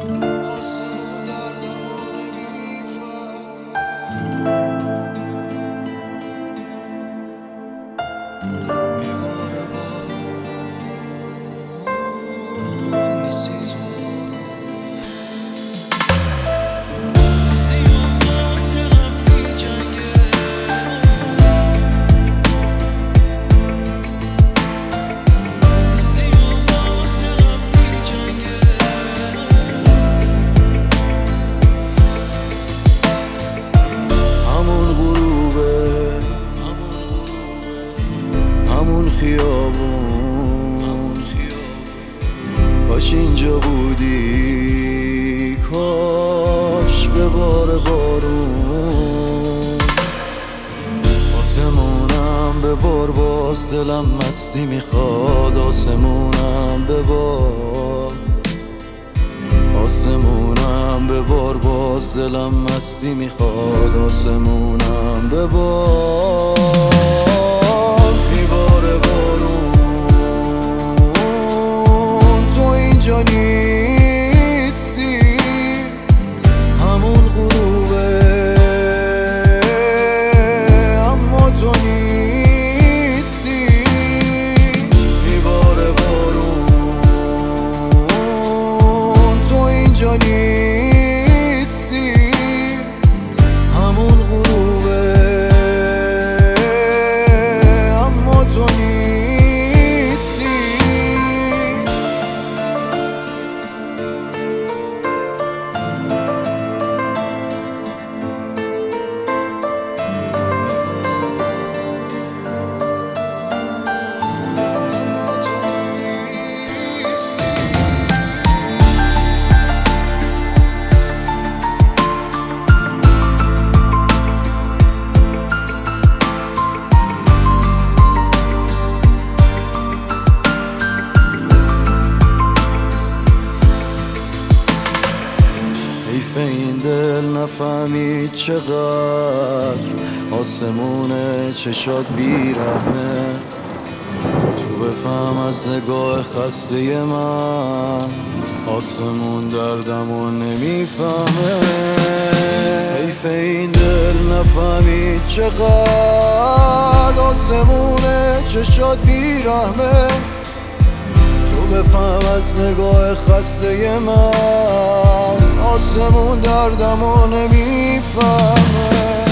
آسمون دردمو نمیفهمه. میباره بارون نیستی تو. همون خیابون کاش اینجا بودی، کاش به بار بارون آسمونم به بار، باز دلم مستی میخواد. آسمونم به بار، آسمونم به بار، باز دلم مستی میخواد. آسمونم به بار، میباره بارون تو اینجا نیستی. همون غروبه اما تو نیستی. میباره بارون تو اینجا نیستی. همون غروبه اما تو نیستی. حیف این دل نفهمید چقدر آسمونه چشات بیرحمه. تو بفهم از نگاه خسته من، آسمون دردمو نمیفهمه. حیف این دل نفهمید چقدر آسمونه چشات بیرحمه. بفهم از نگاه خسته من، آسمون دردمو نمیفهمه.